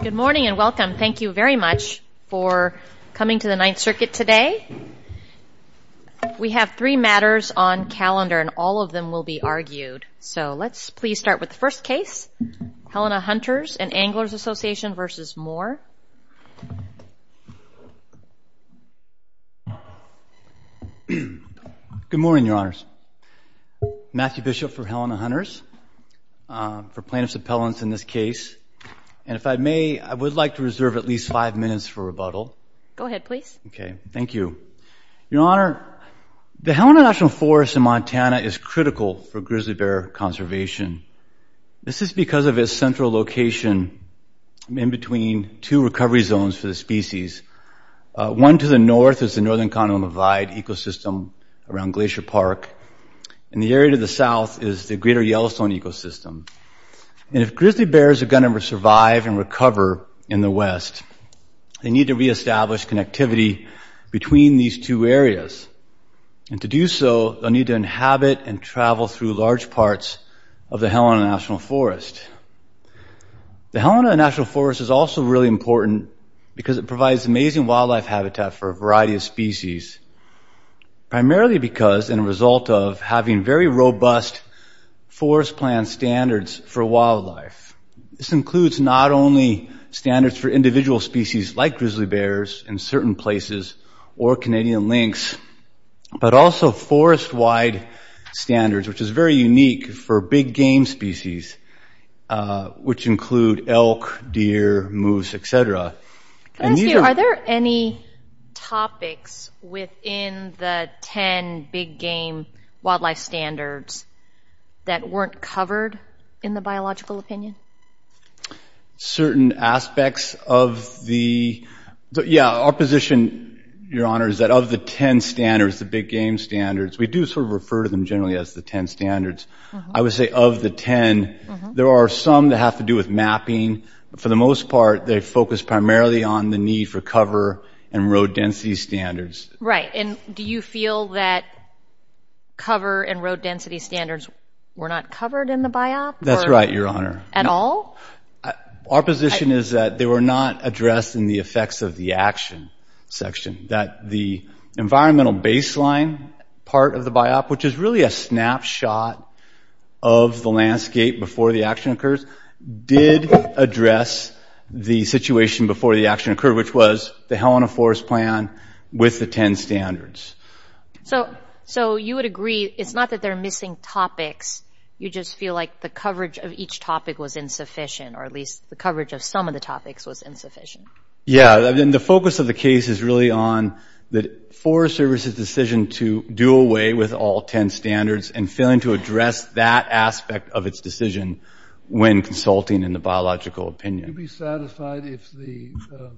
Good morning and welcome. Thank you very much for coming to the Ninth Circuit today. We have 3 matters on calendar and all of them will be argued. So let's please start with the first case, Helena Hunters and Anglers Association versus Moore. Good morning, Your Honors. Matthew Bishop for Helena Hunters, for plaintiffs' appellants in this case. And if I may, I would like to reserve at least 5 minutes for rebuttal. Go ahead, please. Okay, thank you. Your Honor, the Helena National Forest in Montana is critical for grizzly bear conservation. This is because of its central location in between 2 recovery zones for the species. One to the north is the Northern Continental Divide ecosystem around Glacier Park, and the area to the south is the Greater Yellowstone ecosystem. And if grizzly bears are going to survive and recover in the west, they need to reestablish connectivity between these 2 areas. And to do so, they'll need to inhabit and travel through large parts of the Helena National Forest. The Helena National Forest is also really important because it provides amazing wildlife habitat for a variety of species, primarily because, and a result of, having very robust forest plan standards for wildlife. This includes not only standards for individual species like grizzly bears in certain places or Canadian lynx, but also forest-wide standards, which is very unique for big game species, which include elk, deer, moose, etc. Can I ask you, are there any topics within the 10 big game wildlife standards that weren't covered in the biological opinion? Certain aspects of our position, Your Honor, is that of the 10 standards, the big game standards, we do sort of refer to them generally as the 10 standards. I would say of the 10, there are some that have to do with mapping. But for the most part, they focus primarily on the need for cover and road density standards. Right. And do you feel that cover and road density standards were not covered in the BIOP? That's right, Your Honor. At all? Our position is that they were not addressed in the effects of the action section, that the environmental baseline part of the BIOP, which is really a snapshot of the landscape before the action occurs, did address the situation before the action occurred, which was the Helena Forest Plan with the 10 standards. So you would agree it's not that they're missing topics, you just feel like the coverage of each topic was insufficient, or at least the coverage of some of the topics was insufficient. Yeah, and the focus of the case is really on the Forest Service's decision to do away with all 10 standards and failing to address that aspect of its decision when consulting in the biological opinion. Would you be satisfied if the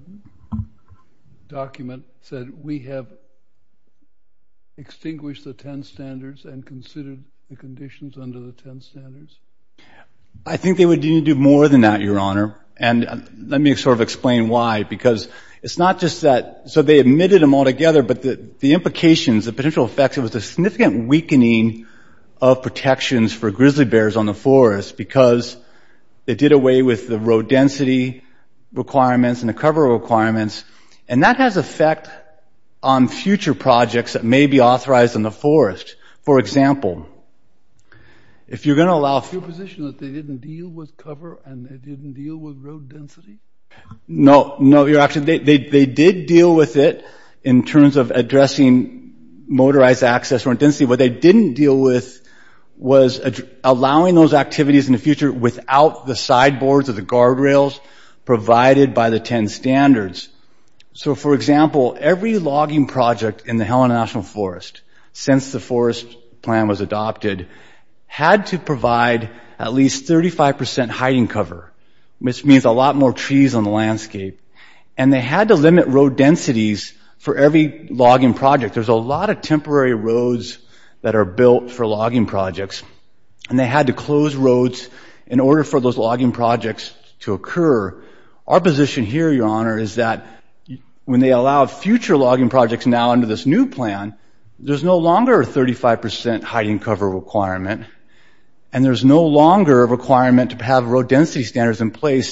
document said we have extinguished the 10 standards and considered the conditions under the 10 standards? I think they would need to do more than that, Your Honor. And let me sort of explain why. Because it's not just that, so they admitted them all together, but the implications, the potential effects, it was a significant weakening of protections for grizzly bears on the forest because they did away with the road density requirements and the cover requirements. And that has effect on future projects that may be authorized in the forest. For example, if you're going to allow... Is your position that they didn't deal with cover and they didn't deal with road density? No, you're actually, they did deal with it in terms of addressing motorized access road density. What they didn't deal with was allowing those activities in the future without the sideboards or the guardrails provided by the 10 standards. So, for example, every logging project in the Helena National Forest, since the forest plan was adopted, had to provide at least 35% hiding cover, which means a lot more trees on the landscape. And they had to limit road densities for every logging project. There's a lot of temporary roads that are built for logging projects, and they had to close roads in order for those logging projects to occur. Our position here, Your Honor, is that when they allow future logging projects now under this new plan, there's no longer a 35% hiding cover requirement, and there's no longer a requirement to have road density standards in place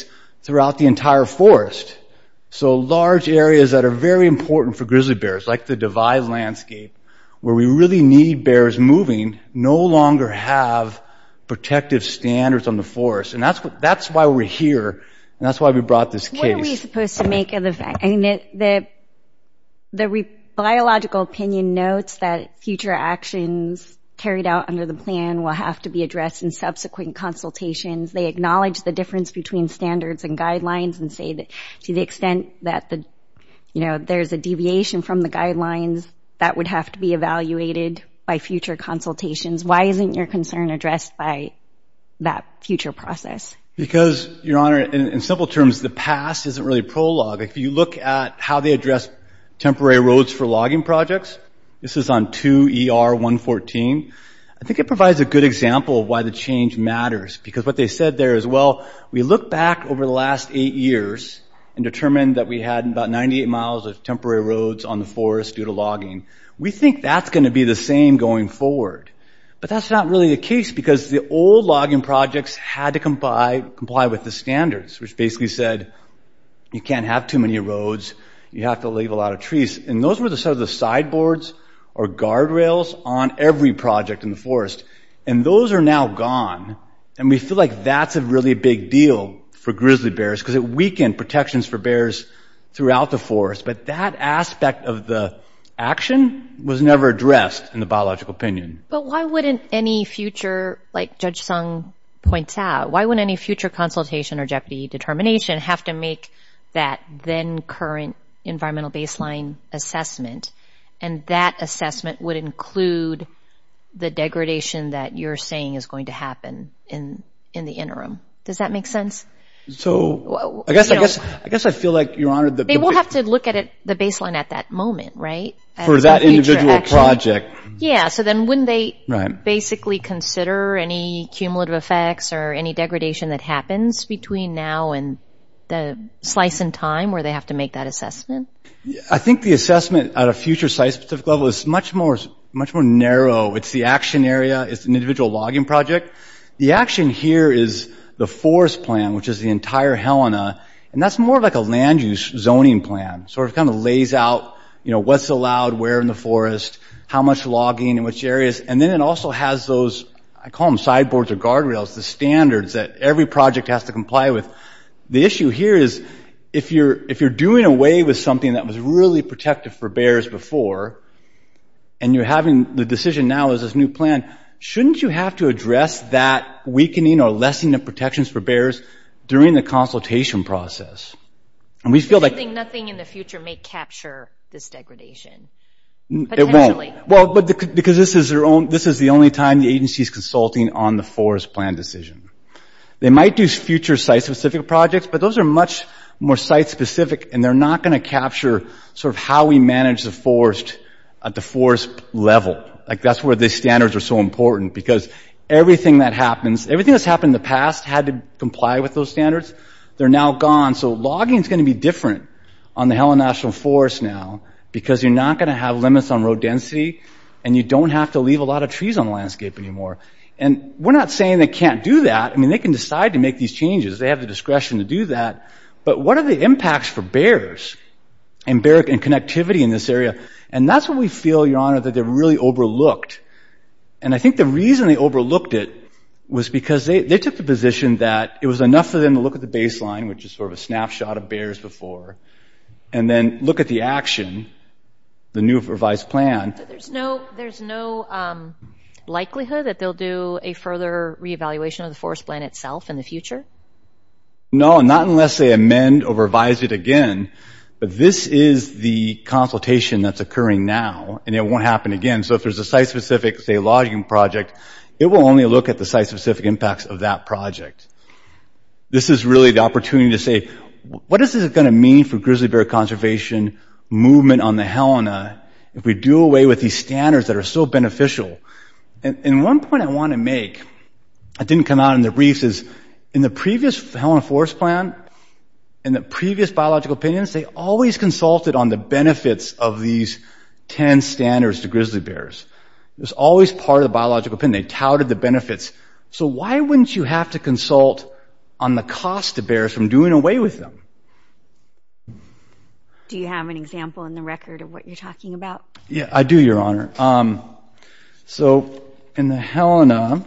throughout the entire forest. So large areas that are very important for grizzly bears, like the divide landscape, where we really need bears moving, no longer have protective standards on the forest. And that's why we're here, and that's why we brought this case. What are we supposed to make of the fact? I mean, the biological opinion notes that future actions carried out under the plan will have to be addressed in subsequent consultations. They acknowledge the difference between standards and guidelines and say that to the extent that there's a deviation from the guidelines, that would have to be evaluated by future consultations. Why isn't your concern addressed by that future process? Because, Your Honor, in simple terms, the past isn't really prologue. If you look at how they address temporary roads for logging projects, this is on 2 ER 114. I think it provides a good example of why the change matters, because what they said there is, well, we look back over the last 8 years and determined that we had about 98 miles of temporary roads on the forest due to logging. We think that's going to be the same going forward. But that's not really the case, because the old logging projects had to comply with the standards, which basically said you can't have too many roads, you have to leave a lot of trees. And those were the sort of the sideboards or guardrails on every project in the forest. And those are now gone. And we feel like that's a really big deal for grizzly bears, because it weakened protections for bears throughout the forest. But that aspect of the action was never addressed in the biological opinion. But why wouldn't any future, like Judge Sung points out, why wouldn't any future consultation or jeopardy determination have to make that then current environmental baseline assessment? And that assessment would include the degradation that you're saying is going to happen in the interim. Does that make sense? So I guess I feel like, Your Honor, they will have to look at it, the baseline at that moment, right? For that individual project. Yeah. So then wouldn't they basically consider any cumulative effects or any degradation that happens between now and the slice in time where they have to make that assessment? I think the assessment at a future site-specific level is much more narrow. It's the action area. It's an individual logging project. The action here is the forest plan, which is the entire Helena, and that's more of like a land use zoning plan. Sort of kind of lays out, what's allowed where in the forest, how much logging in which areas, and then it also has those, I call them sideboards or guardrails, the standards that every project has to comply with. The issue here is if you're doing away with something that was really protective for bears before, and you're having the decision now as this new plan, shouldn't you have to address that weakening or lessening of protections for bears during the consultation process? And we feel like nothing in the future may capture this degradation. It won't. Well, but because this is the only time the agency is consulting on the forest plan decision. They might do future site-specific projects, but those are much more site-specific, and they're not going to capture sort of how we manage the forest at the forest level. Like, that's where the standards are so important, because everything that's happened in the past had to comply with those standards. They're now gone. So logging is going to be different on the Helena National Forest now, because you're not going to have limits on road density, and you don't have to leave a lot of trees on the landscape anymore. And we're not saying they can't do that. I mean, they can decide to make these changes. They have the discretion to do that. But what are the impacts for bears and bear and connectivity in this area? And that's what we feel, Your Honor, that they really overlooked. And I think the reason they overlooked it was because they took the position that it was enough for them to look at the baseline, which is sort of a snapshot of bears before, and then look at the action, the new revised plan. So there's no likelihood that they'll do a further reevaluation of the forest plan itself in the future? No, not unless they amend or revise it again. But this is the consultation that's occurring now, and it won't happen again. So if there's a site-specific, say, logging project, it will only look at the site-specific impacts of that project. This is really the opportunity to say, what is this going to mean for grizzly bear conservation movement on the Helena if we do away with these standards that are so beneficial? And one point I want to make, it didn't come out in the briefs, is in the previous Helena Forest Plan, in the previous biological opinions, they always consulted on the benefits of these 10 standards to grizzly bears. It was always part of the biological opinion. They touted the benefits. So why wouldn't you have to consult on the cost to bears from doing away with them. Do you have an example in the record of what you're talking about? Yeah, I do, Your Honor. So in the Helena,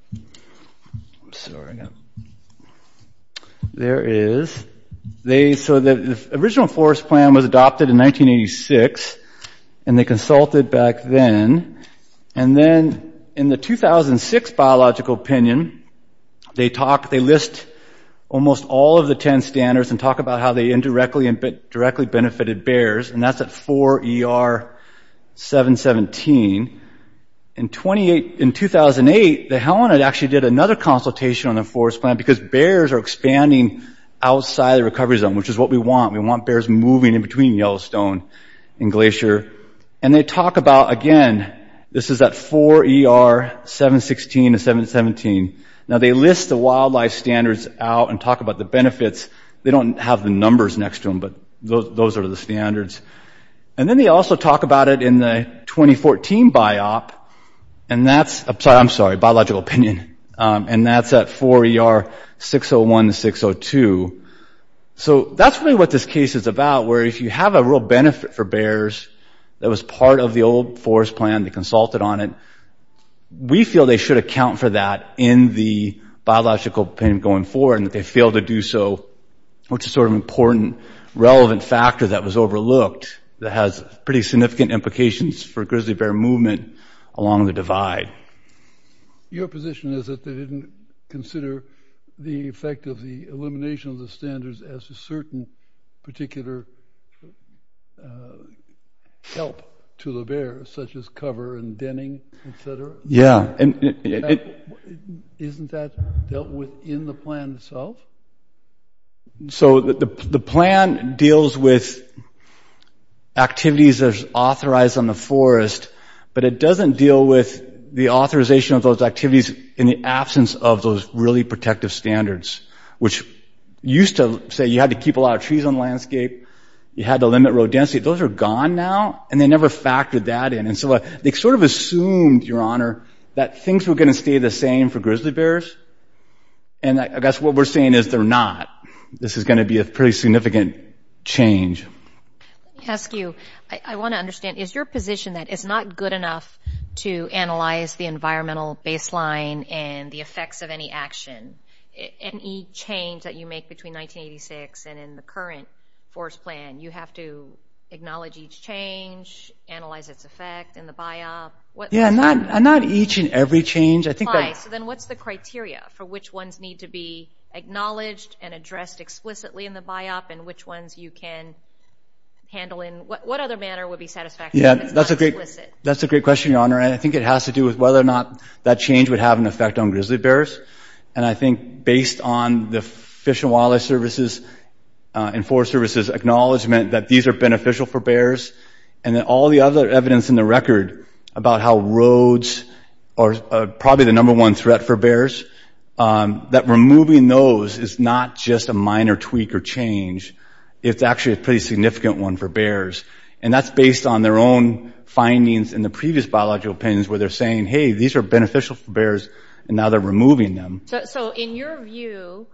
so the original forest plan was adopted in 1986, and they consulted back then. And then in the 2006 biological opinion, they list almost all of the 10 standards and talk about how they indirectly and directly benefited bears, and that's at 4 ER 717. In 2008, the Helena actually did another consultation on the forest plan because bears are expanding outside the recovery zone, which is what we want. We want bears moving in between Yellowstone and Glacier. And they talk about, again, this is at 4 ER 716 to 717. Now, they list the wildlife standards out and talk about the benefits. They don't have the numbers next to them, but those are the standards. And then they also talk about it in the 2014 BIOP, and that's, biological opinion, and that's at 4 ER 601 to 602. So that's really what this case is about, where if you have a real benefit for bears that was part of the old forest plan, they consulted on it, we feel they should account for that in the biological opinion going forward, and that they failed to do so, which is sort of an important, relevant factor that was overlooked that has pretty significant implications for grizzly bear movement along the divide. Your position is that they didn't consider the effect of the elimination of the standards as a certain particular help to the bear, such as cover and denning, etc. Yeah. Isn't that dealt with in the plan itself? So the plan deals with activities that are authorized on the forest, but it doesn't deal with the authorization of those activities in the absence of those really protective standards, which used to say you had to keep a lot of trees on the landscape, you had to limit road density. Those are gone now, and they never factored that in. And so they sort of assumed, Your Honor, that things were going to stay the same for grizzly bears. And I guess what we're saying is they're not. This is going to be a pretty significant change. Let me ask you, I want to understand, is your position that it's not good enough to analyze the environmental baseline and the effects of any action, any change that you make between 1986 and in the current forest plan? You have to acknowledge each change, analyze its effect in the BIOP? Not each and every change. I think Why? So then what's the criteria for which ones need to be acknowledged and addressed explicitly in the BIOP and which ones you can handle in what other manner would be satisfactory? Yeah, if it's that's a great question, Your Honor. And I think it has to do with whether or not that change would have an effect on grizzly bears. And I think based on the Fish and Wildlife Services and Forest Services acknowledgement that these are beneficial for bears, and then all the other evidence in the record about how roads are probably the number one threat for bears, that removing those is not just a minor tweak or change. It's actually a pretty significant one for bears. And that's based on their own findings in the previous biological opinions where they're saying, hey, these are beneficial for bears, and now they're removing them. So in your view,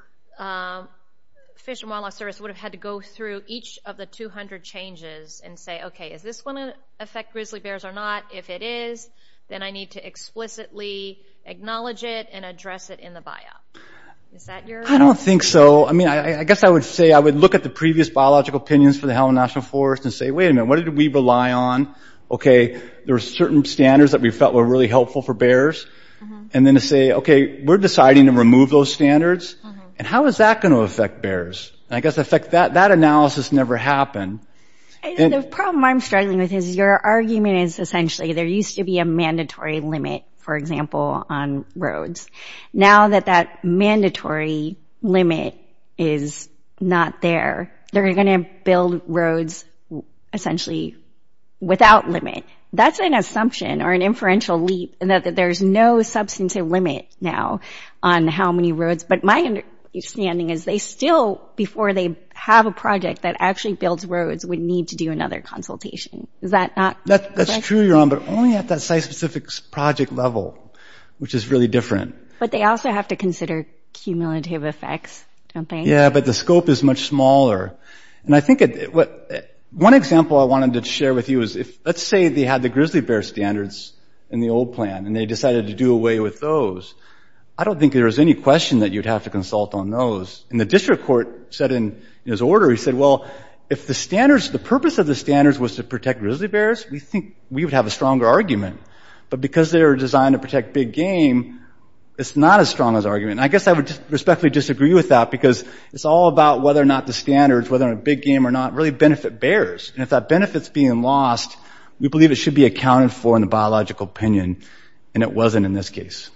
Fish and Wildlife Service would have had to go through each of the 200 changes and say, okay, is this going to affect grizzly bears or not? If it is, then I need to explicitly acknowledge it and address it in the BIOP. Is that your... I don't think so. I mean, I guess I would say I would look at the previous biological opinions for the Helena National Forest and say, wait a minute, what did we rely on? Okay, there were certain standards that we felt were really helpful for bears. Mm-hmm. And then to say, okay, we're deciding to remove those standards. Mm-hmm. And how is that going to affect bears? And I guess that analysis never happened. The problem I'm struggling with is your argument is essentially there used to be a mandatory limit, for example, on roads. Now that mandatory limit is not there, they're going to build roads essentially without limit. That's an assumption or an inferential leap, and that there's no substantive limit now on how many roads. But my understanding is they still, before they have a project that actually builds roads, would need to do another consultation. Is that not That's correct? True, Your Honor, but only at that site-specific project level, which is really different. But they also have to consider cumulative effects don't they? Yeah, but the scope is much smaller. And I think one example I wanted to share with you is let's say they had the grizzly bear standards in the old plan and they decided to do away with those. I don't think there's any question that you'd have to consult on those. And the district court said in his order, he said, well, if the purpose of the standards was to protect grizzly bears, we think we would have a stronger argument. But because they were designed to protect big game, it's not as strong as argument. And I guess I would respectfully disagree with that because it's all about whether or not the standards, whether or not big game or not, really benefit bears. And if that benefit's being lost, we believe it should be accounted for in the biological opinion, and it wasn't in this case.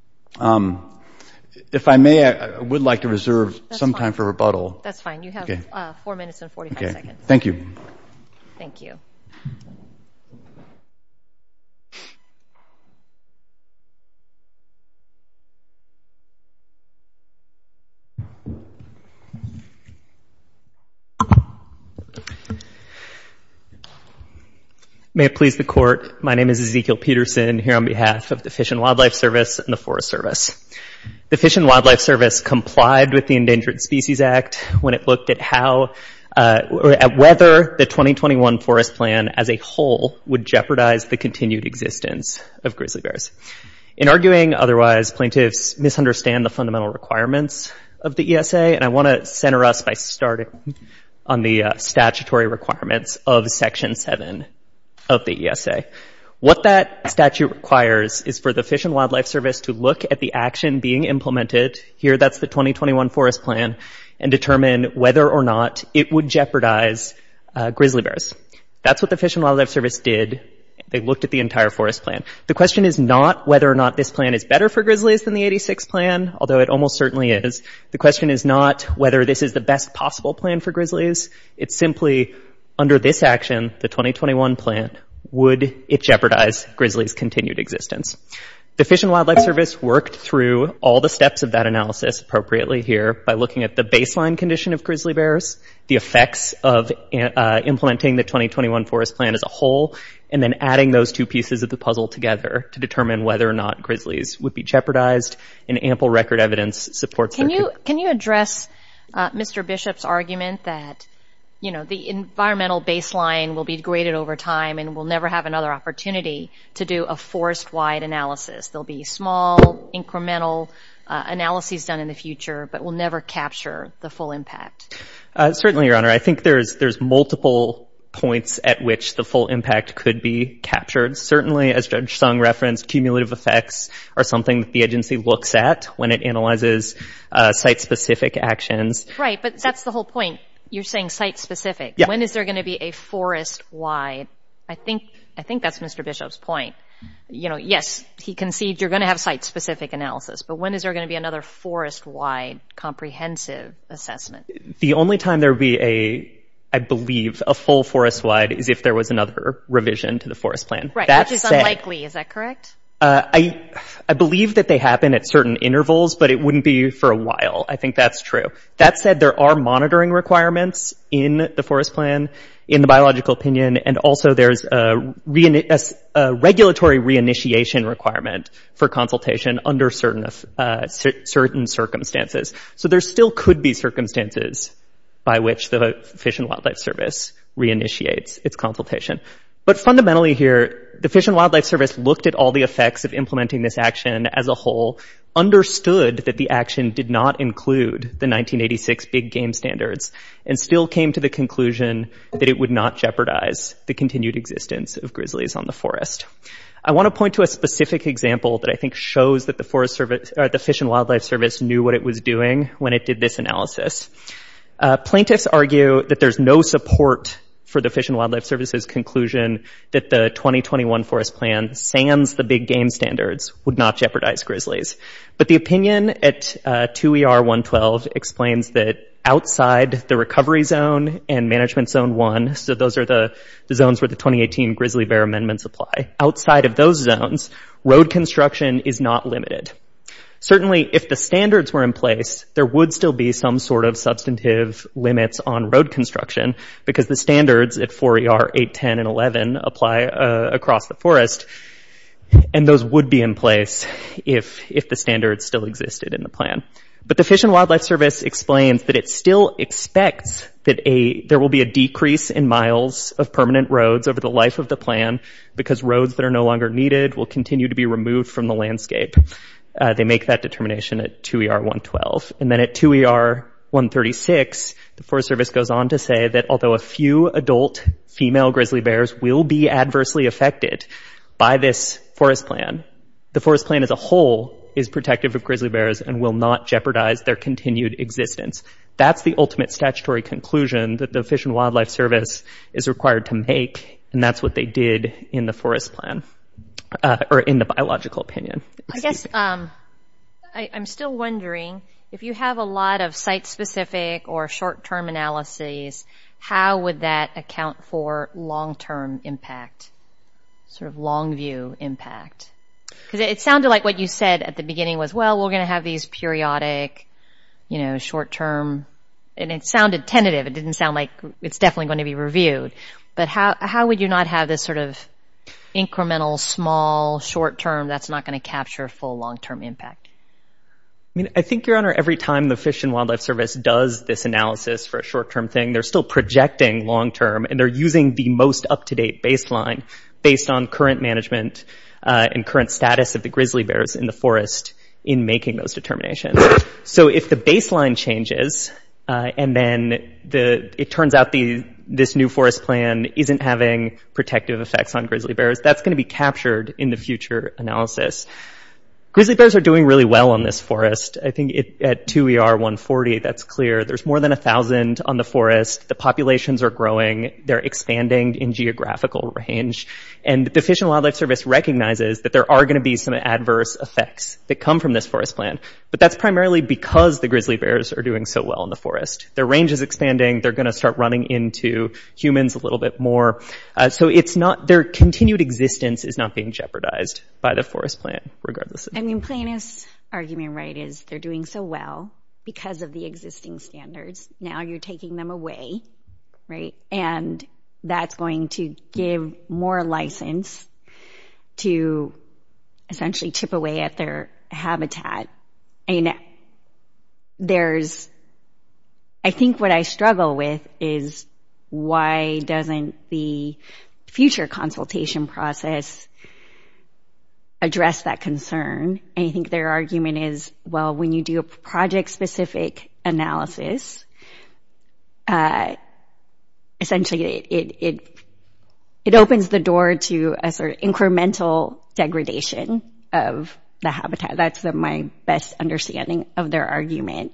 If I may, I would like to reserve some time for rebuttal. That's fine. You have 4 minutes and 45 seconds. Thank you. Thank you. May it please the Court, my name is Ezekiel Peterson, here on behalf of the Fish and Wildlife Service and the Forest Service. The Fish and Wildlife Service complied with the Endangered Species Act when it looked at at whether the 2021 Forest Plan as a whole would jeopardize the continued existence of grizzly bears. In arguing otherwise, plaintiffs misunderstand the fundamental requirements of the ESA, and I want to center us by starting on the statutory requirements of Section 7 of the ESA. What that statute requires is for the Fish and Wildlife Service to look at the action being implemented, here that's the 2021 Forest Plan, and determine whether or not it would jeopardize grizzly bears. That's what the Fish and Wildlife Service did. They looked at the entire forest plan. The question is not whether or not this plan is better for grizzlies than the 86 plan, although it almost certainly is. The question is not whether this is the best possible plan for grizzlies. It's simply, under this action, the 2021 plan, would it jeopardize grizzlies' continued existence? The Fish and Wildlife Service worked through all the steps of that analysis appropriately here by looking at the baseline condition of grizzly bears, the effects of implementing the 2021 Forest Plan as a whole, and then adding those two pieces of the puzzle together to determine whether or not grizzlies would be jeopardized, and ample record evidence supports that. Can you address Mr. Bishop's argument that the environmental baseline will be graded over time and we'll never have another opportunity to do a forest-wide analysis? There'll be small, incremental analyses done in the future, but we'll never capture the full impact. Certainly, Your Honor. I think there's multiple points at which the full impact could be captured. Certainly, as Judge Sung referenced, cumulative effects are something that the agency looks at when it analyzes site-specific actions. Right, but that's the whole point. You're saying site-specific. Yeah. When is there going to be a forest-wide? I think that's Mr. Bishop's point. Yes, he concedes you're going to have site-specific analysis, but when is there going to be another forest-wide comprehensive assessment? The only time there would be I believe, a full forest-wide is if there was another revision to the forest plan. Right, that which is said, unlikely. Is that correct? I believe that they happen at certain intervals, but it wouldn't be for a while. I think that's true. That said, there are monitoring requirements in the forest plan, in the biological opinion, and also there's a regulatory reinitiation requirement for consultation under certain circumstances. So there still could be circumstances by which the Fish and Wildlife Service reinitiates its consultation. But fundamentally here, the Fish and Wildlife Service looked at all the effects of implementing this action as a whole, understood that the action did not include the 1986 big game standards, and still came to the conclusion that it would not jeopardize the continued existence of grizzlies on the forest. I want to point to a specific example that I think shows that the Fish and Wildlife Service knew what it was doing when it did this analysis. Plaintiffs argue that there's no support for the Fish and Wildlife Service's conclusion that the 2021 Forest Plan, sans the big game standards, would not jeopardize grizzlies. But the opinion at 2 ER 112 explains that outside the recovery zone and management zone 1, so those are the zones where the 2018 grizzly bear amendments apply, outside of those zones, road construction is not limited. Certainly, if the standards were in place, there would still be some sort of substantive limits on road construction because the standards at 4 ER 8, 10, and 11 apply across the forest, and those would be in place if the standards still existed in the plan. But the Fish and Wildlife Service explains that it still expects that there will be a decrease in miles of permanent roads over the life of the plan because roads that are no longer needed will continue to be removed from the landscape. They make that determination at 2ER 112. And then at 2ER 136, the Forest Service goes on to say that although a few adult female grizzly bears will be adversely affected by this forest plan, the forest plan as a whole is protective of grizzly bears and will not jeopardize their continued existence. That's the ultimate statutory conclusion that the Fish and Wildlife Service is required to make, and that's what they did in the forest plan, or in the biological opinion. I guess I'm still wondering, if you have a lot of site-specific or short-term analyses, how would that account for long-term impact, sort of long-view impact? Because it sounded like what you said at the beginning was, well, we're going to have these periodic, short-term, and it sounded tentative. It didn't sound like it's definitely going to be reviewed. But how would you not have this sort of incremental, small, short-term that's not going to capture full long-term impact? I think, Your Honor, every time the Fish and Wildlife Service does this analysis for a short-term thing, they're still projecting long-term, and they're using the most up-to-date baseline based on current management and current status of the grizzly bears in the forest in making those determinations. So if the baseline changes, and then it turns out this new forest plan isn't having protective effects on grizzly bears, that's going to be captured in the future analysis. Grizzly bears are doing really well on this forest. I think at 2ER 140, that's clear. There's more than 1,000 on the forest. The populations are growing. They're expanding in geographical range. And the Fish and Wildlife Service recognizes that there are going to be some adverse effects that come from this forest plan. But that's primarily because the grizzly bears are doing so well in the forest. Their range is expanding. They're going to start running into humans a little bit more. So their continued existence is not being jeopardized by the forest plan, regardless of. Plaintiff's argument, right, is they're doing so well because of the existing standards. Now you're taking them away, right? And that's going to give more license to essentially chip away at their habitat. I think what I struggle with is why doesn't the future consultation process address that concern? And I think their argument is, well, when you do a project-specific analysis, essentially it opens the door to a sort of incremental degradation of the habitat. That's my best understanding of their argument.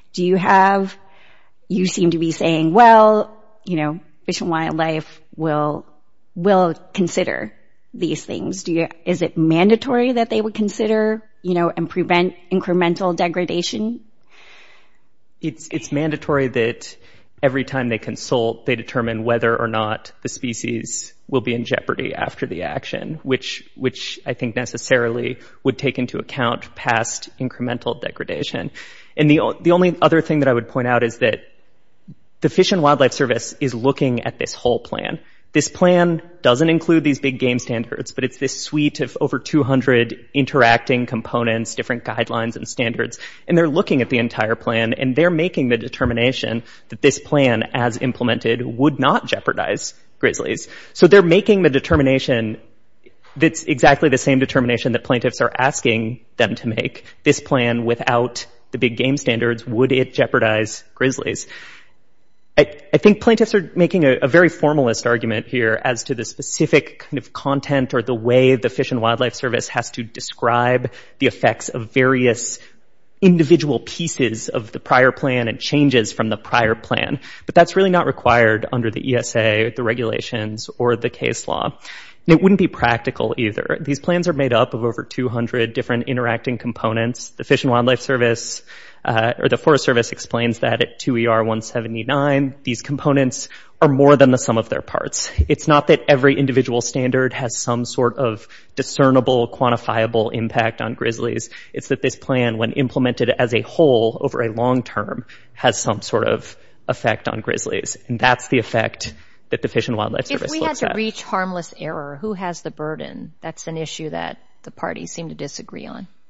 You seem to be saying, well, Fish and Wildlife will consider these things. Is it mandatory that they would consider, and prevent incremental degradation? It's mandatory that every time they consult, they determine whether or not the species will be in jeopardy after the action, which I think necessarily would take into account past incremental degradation. And the only other thing that I would point out is that the Fish and Wildlife Service is looking at this whole plan. This plan doesn't include these big game standards, but it's this suite of over 200 interacting components, different guidelines and standards, and they're looking at the entire plan, and they're making the determination that this plan, as implemented, would not jeopardize grizzlies. So they're making the determination that's exactly the same determination that plaintiffs are asking them to make. This plan, without the big game standards, would it jeopardize grizzlies? I think plaintiffs are making a very formalist argument here as to the specific kind of content or the way the Fish and Wildlife Service has to describe the effects of various individual pieces of the prior plan and changes from the prior plan. But that's really not required under the ESA, the regulations, or the case law. And it wouldn't be practical either. These plans are made up of over 200 different interacting components. The Fish and Wildlife Service, or the Forest Service, explains that at 2ER 179. These components are more than the sum of their parts. It's not that every individual standard has some sort of discernible, quantifiable impact on grizzlies. It's that this plan, when implemented as a whole over a long term, has some sort of effect on grizzlies. And that's the effect that the Fish and Wildlife Service looks at. If we had to reach harmless error, who has the burden? That's an issue that the parties seem to disagree on.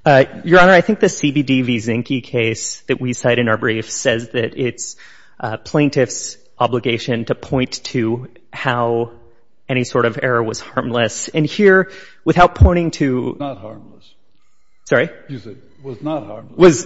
Your Honor, I think the CBD v. Zinke case that we cite in our brief says that it's plaintiff's obligation to point to how any sort of error was harmless. And here, without pointing to... Not harmless. Sorry? You said was not harmless.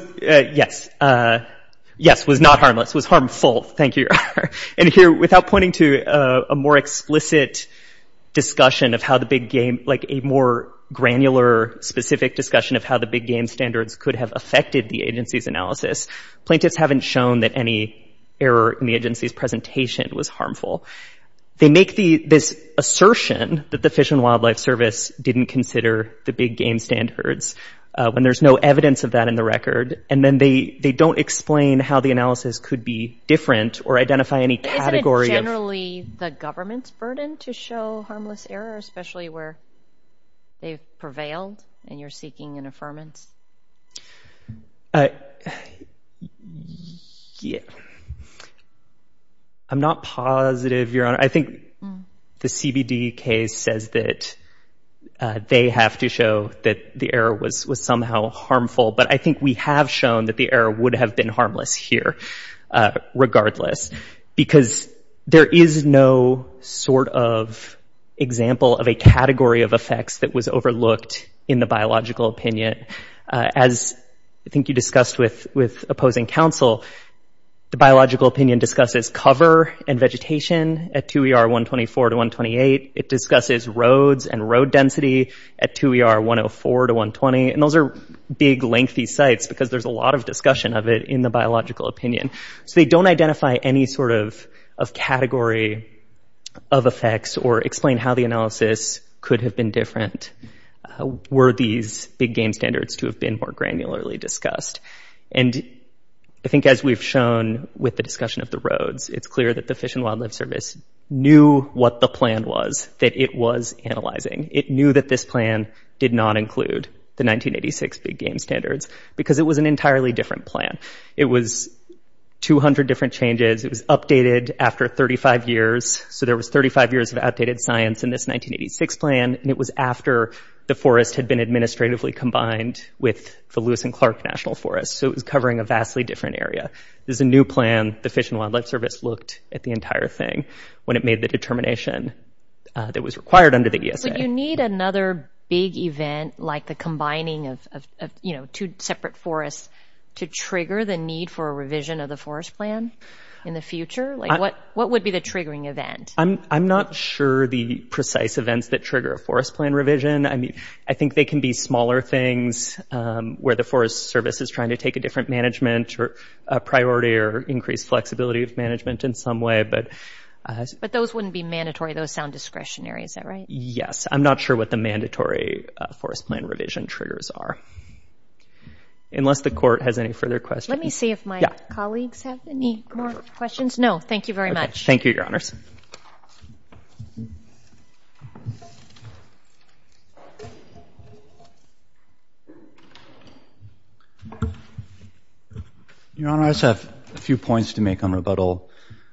Yes, was not harmless, was harmful. Thank you, Your Honor. And here, without pointing to a more explicit discussion of how the big game, like a more granular, specific discussion of how the big game standards could have affected the agency's analysis, plaintiffs haven't shown that any error in the agency's presentation was harmful. They make this assertion that the Fish and Wildlife Service didn't consider the big game standards when there's no evidence of that in the record, and then they don't explain how the analysis could be different or identify any category of... Isn't it generally the government's burden to show harmless error, especially where they've prevailed and you're seeking an affirmance? Yeah. I'm not positive, Your Honor. I think the CBD case says that they have to show that the error was somehow harmful, but I think we have shown that the error would have been harmless here, regardless, because there is no sort of example of a category of effects that was overlooked in the biological opinion. As I think you discussed with opposing counsel, the biological opinion discusses cover and vegetation at 2 ER 124 to 128. It discusses roads and road density at 2 ER 104 to 120. And those are big, lengthy sites because there's a lot of discussion of it in the biological opinion. So they don't identify any sort of category of effects or explain how the analysis could have been different were these big game standards to have been more granularly discussed. And I think as we've shown with the discussion of the roads, it's clear that the Fish and Wildlife Service knew what the plan was that it was analyzing. It knew that this plan did not include the 1986 big game standards because it was an entirely different plan. It was 200 different changes. It was updated after 35 years. So there was 35 years of outdated science in this 1986 plan, and it was after the forest had been administratively combined with the Lewis and Clark National Forest. So it was covering a vastly different area. This is a new plan. The Fish and Wildlife Service looked at the entire thing when it made the determination that was required under the ESA. Would you need another big event like the combining of two separate forests to trigger the need for a revision of the forest plan in the future? Like what would be the triggering event? I'm not sure the precise events that trigger a forest plan revision. I mean, I think they can be smaller things where the Forest Service is trying to take a different management or priority or increase flexibility of management in some way. But those wouldn't be mandatory. Those sound discretionary. Is that right? Yes. I'm not sure what the mandatory forest plan revision triggers are. Unless the court has any further questions. Let me see if my colleagues have any more questions. No, thank you very much. Thank you, Your Honors. Your Honor, I just have a few points to make on rebuttal.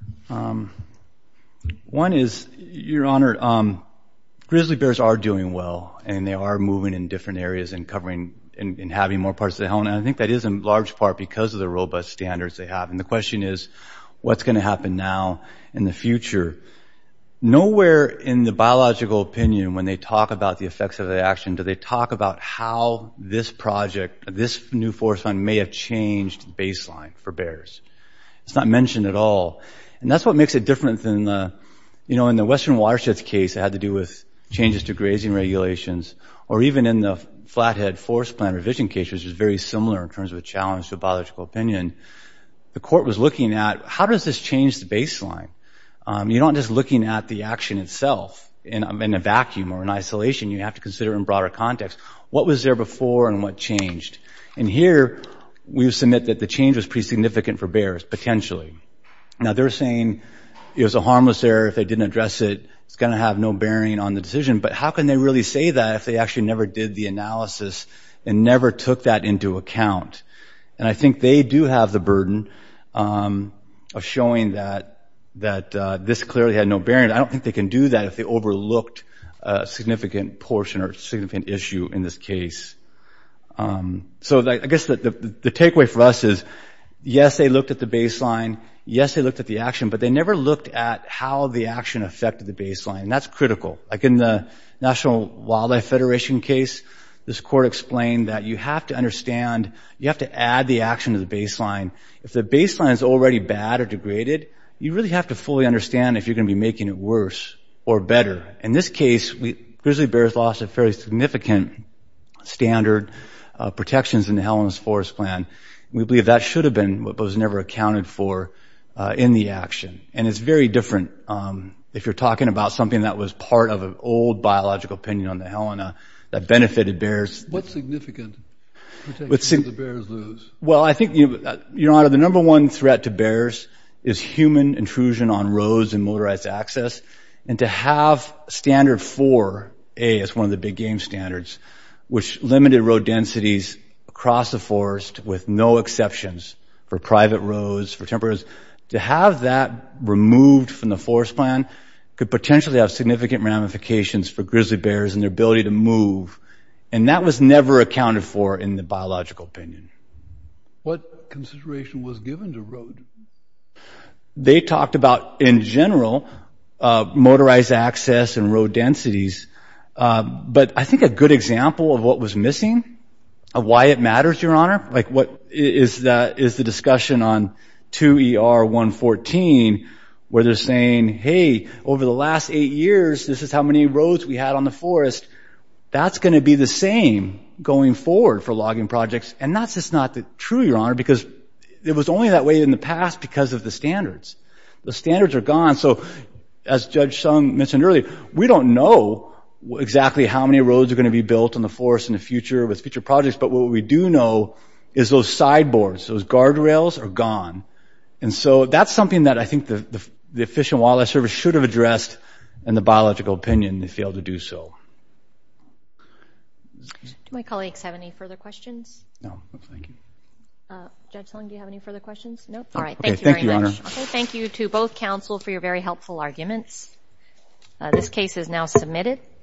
One is, Your Honor, grizzly bears are doing well, and they are moving in different areas and covering and having more parts of the Helena. And I think that is in large part because of the robust standards they have. And the question is, what's going to happen now in the future? Nowhere in the biological opinion, when they talk about the effects of the action, do they talk about how this project, this new forest fund may have changed the baseline for bears. It's not mentioned at all. And that's what makes it different than in the Western Watersheds case, it had to do with changes to grazing regulations, or even in the Flathead Forest Plan revision case, which is very similar in terms of a challenge to a biological opinion. The court was looking at, how does this change the baseline? You're not just looking at the action itself in a vacuum or in isolation. You have to consider it in broader context. What was there before and what changed? And here, we submit that the change was pretty significant for bears, potentially. Now, they're saying it was a harmless error. If they didn't address it, it's going to have no bearing on the decision. But how can they really say that if they actually never did the analysis and never took that into account? And I think they do have the burden of showing that this clearly had no bearing. I don't think they can do that if they overlooked a significant portion or significant issue in this case. So I guess the takeaway for us is, yes, they looked at the baseline. Yes, they looked at the action, but they never looked at how the action affected the baseline. And that's critical. Like in the National Wildlife Federation case, this court explained that you have to understand, you have to add the action to the baseline. If the baseline is already bad or degraded, you really have to fully understand if you're going to be making it worse or better. In this case, grizzly bears lost a fairly significant standard protections in the Helena's Forest Plan. We believe that should have been what was never accounted for in the action. And it's very different if you're talking about something that was part of an old biological opinion on the Helena that benefited bears. What's significant protection did the bears lose? Well, I think, Your Honor, the number one threat to bears is human intrusion on roads and motorized access. And to have standard 4A as one of the big game standards, which limited road densities across the forest with no exceptions for private roads, for temporary roads, to have that removed from the forest plan could potentially have significant ramifications for grizzly bears and their ability to move. And that was never accounted for in the biological opinion. What consideration was given to road? They talked about, in general, motorized access and road densities. But I think a good example of what was missing, of why it matters, Your Honor, like what is the discussion on 2ER 114, where they're saying, hey, over the last 8 years, this is how many roads we had on the forest. That's going to be the same going forward for logging projects. And that's just not true, Your Honor, because it was only that way in the past because of the standards. The standards are gone. So as Judge Sung mentioned earlier, we don't know exactly how many roads are going to be built on the forest in the future with future projects. But what we do know is those sideboards, those guardrails are gone. And so that's something that I think the Fish and Wildlife Service should have addressed in the biological opinion. They failed to do so. Do my colleagues have any further questions? No, thank you. Judge Sung, do you have any further questions? No? All right, Okay, thank you very Your Honor. much. Okay, thank you to both counsel for your very helpful arguments. This case is now submitted.